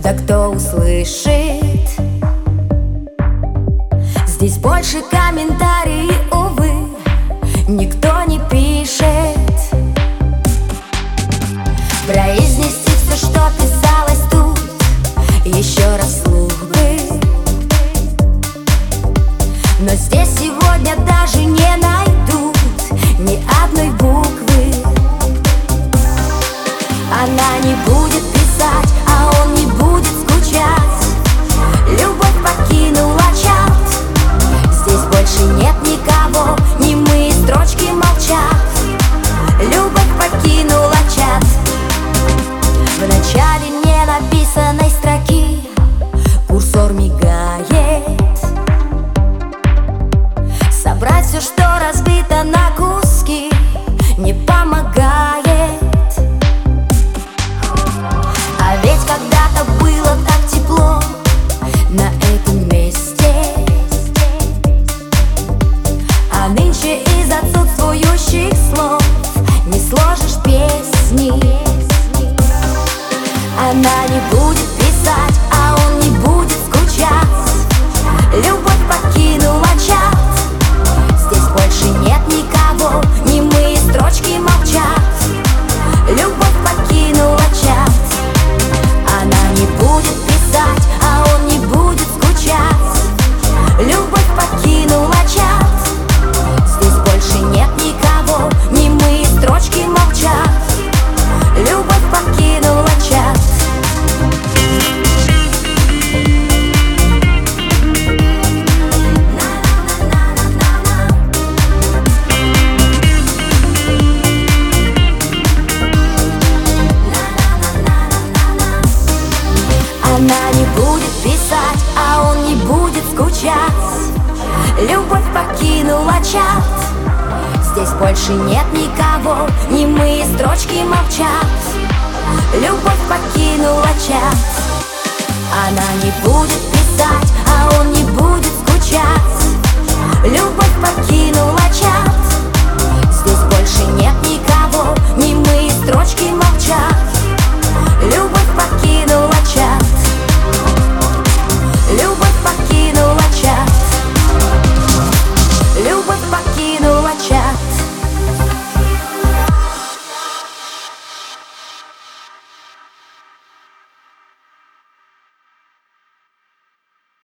Да кто услышит? Здесь больше комментариев, увы, никто не пишет. Произнести все, что писалось тут, еще раз вслух бы. Но здесь сегодня даже не найдут ни одной буквы. Она не будет писать, а он не будет скучать. Любовь покинула чат. Здесь больше нет никого, немые строчки молчат. Любовь покинула чат. В начале не написанной строки курсор мигает. Собрать все, что разбито на куски, не помогает. А ведь когда-то было так тепло на этом месте, а нынче из отсутствующих слов не сложишь песни. Она не будет писать, а он не будет скучать. Любовь покинула чат. Здесь больше нет никого, немые строчки молчат. Любовь покинула чат. Она не будет писать, а он не будет скучать. Любовь покинула чат. Здесь больше нет никого, немые строчки молчат. Любовь покинула чат. Она не будет писать, а он не будет скучать. Любовь покинула чат. Здесь больше нет никого,